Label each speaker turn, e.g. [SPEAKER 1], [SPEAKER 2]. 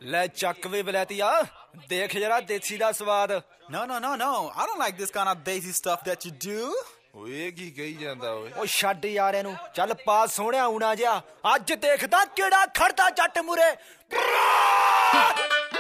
[SPEAKER 1] ਲੈ ਚੱਕ ਵੇ ਬਲੈਤੀਆ, ਦੇਖ ਜਰਾ ਦੇਸੀ ਦਾ ਸਵਾਦ।
[SPEAKER 2] No, I don't like this kind of desi stuff that you do.
[SPEAKER 3] ਓਏ ਕੀ ਕਹੀ ਜਾਂਦਾ ਓਏ?
[SPEAKER 1] ਉਹ ਛੱਡ ਯਾਰ ਇਹਨੂੰ, ਚੱਲ ਪਾ ਸੋਹਣਿਆ ਊਣਾ ਜਿਹਾ, ਅੱਜ ਦੇਖਦਾ ਕਿਹੜਾ ਖੜਦਾ ਜੱਟ ਮੂਰੇ।